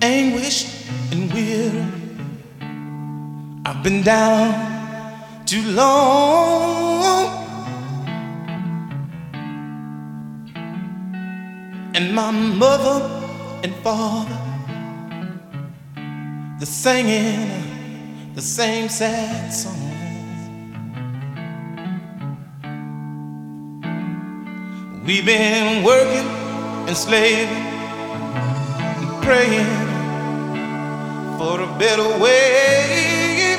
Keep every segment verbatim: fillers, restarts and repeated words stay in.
anguish and weary. I've been down too long, and my mother and father, they're singing the same sad song. We've been working and slaving and praying for a better way.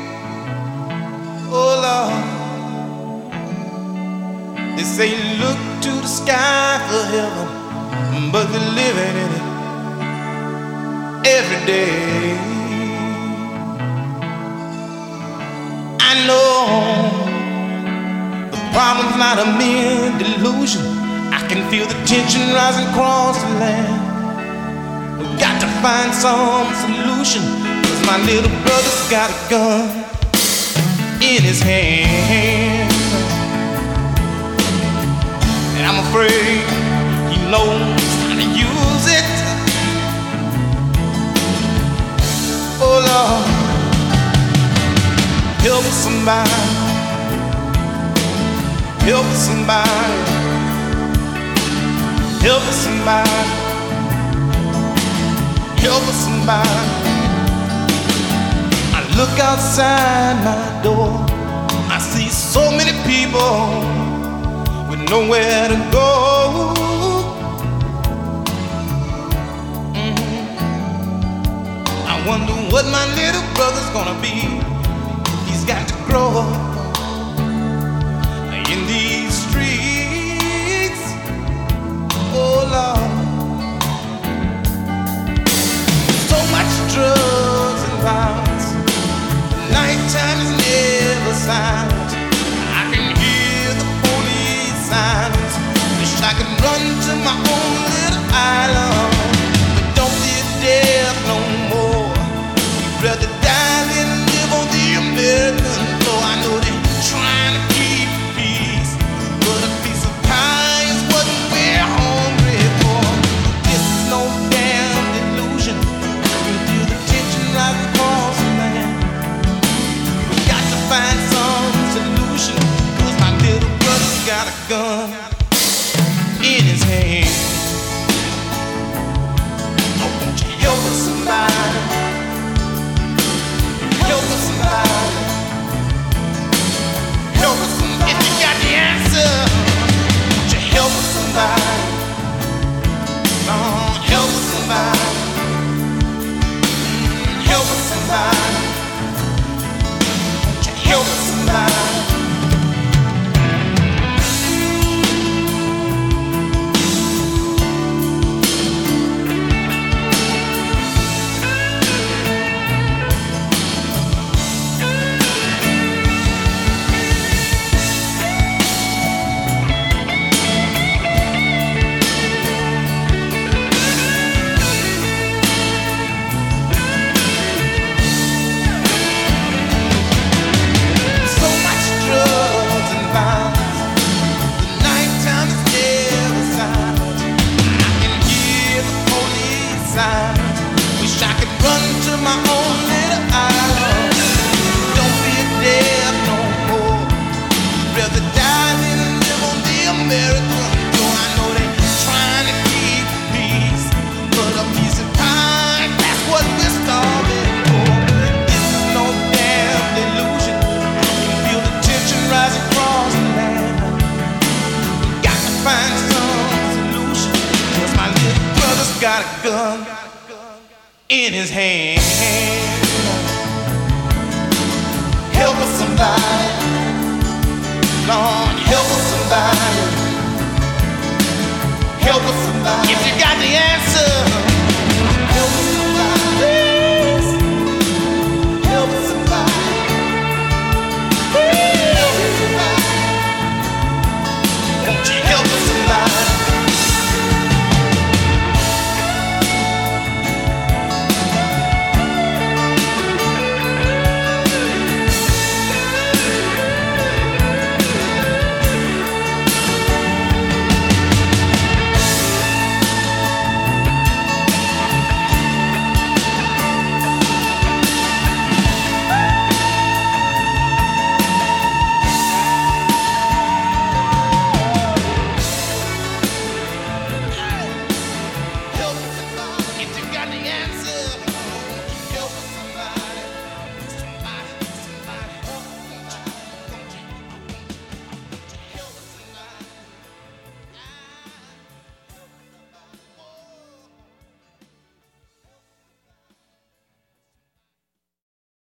Oh Lord, they say look to the sky for heaven, but they're living in it every day. I know the problem's not a mere delusion. I can feel the tension rising across the land. We've got to find some solution, 'cause my little brother's got a gun in his hand, and I'm afraid he knows how to use it. Oh Lord, help somebody, help somebody, help somebody, help somebody. I look outside my door, I see so many people with nowhere to go. Mm-hmm. I wonder what my little brother's gonna be. He's got to grow up in these streets. Oh Lord, so much drugs and violence. The nighttime is never silent. I can hear the police sirens. Wish I could run to my own little island, but don't fear death no more. We'd rather die than live on the American floor. I know they're trying to keep peace, but a piece of pie is what we're hungry for. This is no damn delusion. I can feel the tension rising across the land. We got to find some solution, 'cause my little brother's got a gun in his hand. Oh, won't you help us somebody? Help us somebody. Help us somebody. If you got the answer, won't you help us somebody? Oh, help us somebody. Help us somebody. Won't you help us somebody? Wish I could run to my own little island. Don't be a death no more. Rather die than live on the American floor. I know they're trying to keep peace, but a piece of pie, that's what we're starving for. This is no damn delusion. I can feel the tension rise across the land. Got to find some solution, 'cause my little brother's got a gun in his hand. Help us somebody, Lord, help us somebody, help us somebody. If you got the answer,